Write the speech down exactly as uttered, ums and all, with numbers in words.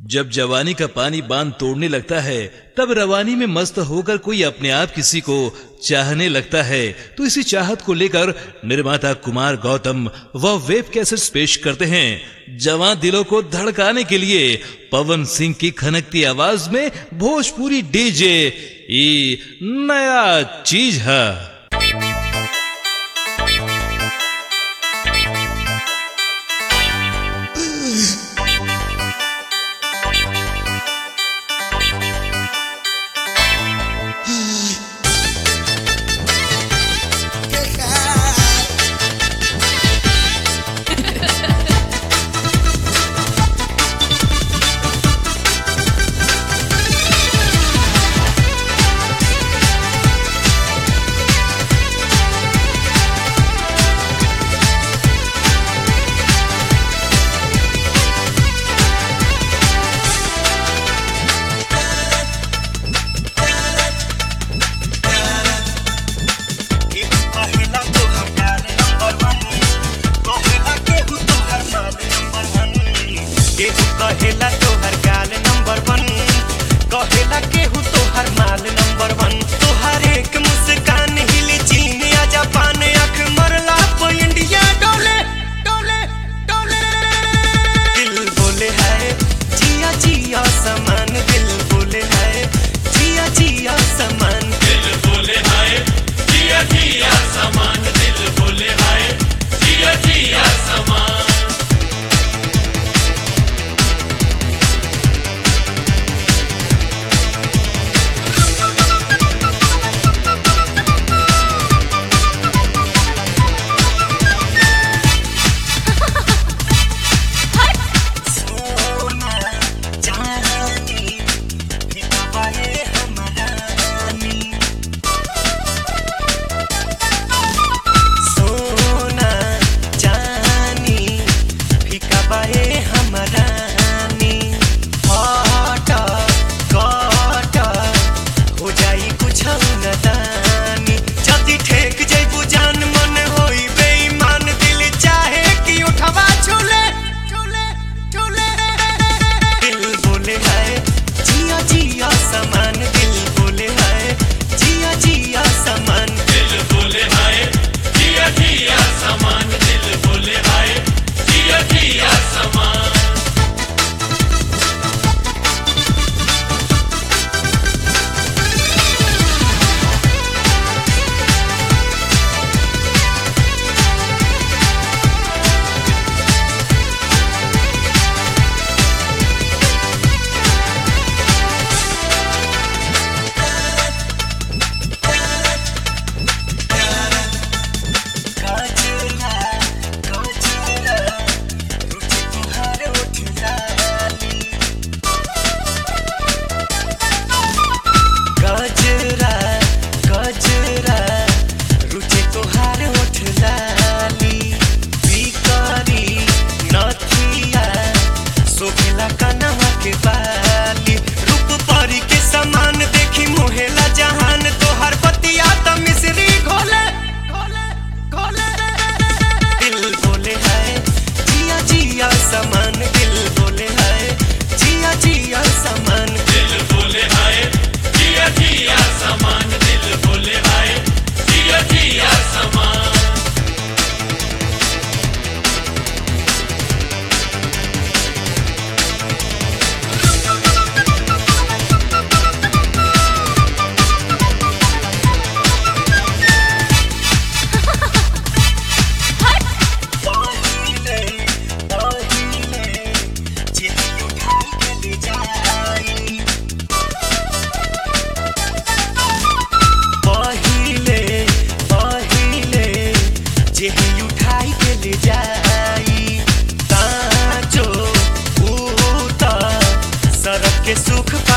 जब जवानी का पानी बांध तोड़ने लगता है, तब रवानी में मस्त होकर कोई अपने आप किसी को चाहने लगता है। तो इसी चाहत को लेकर निर्माता कुमार गौतम वह वेब कैसेट्स पेश करते हैं। जवां दिलों को धड़काने के लिए पवन सिंह की खनकती आवाज में भोजपुरी डीजे ये नया चीज है। कहेला तोहर गाल नंबर वन, कहेला केहू तोहर माल नंबर वन। तोहर एक मुस्कान हिली चीन या जापान, आँख मरला पे इंडिया डोले डोले डोले। दिल बोले है जिया जिया समान, दिल बोले है जिया जिया समान, दिल बोले है जिया जिया समान, दिल बोले है जिया जिया समान। के सुख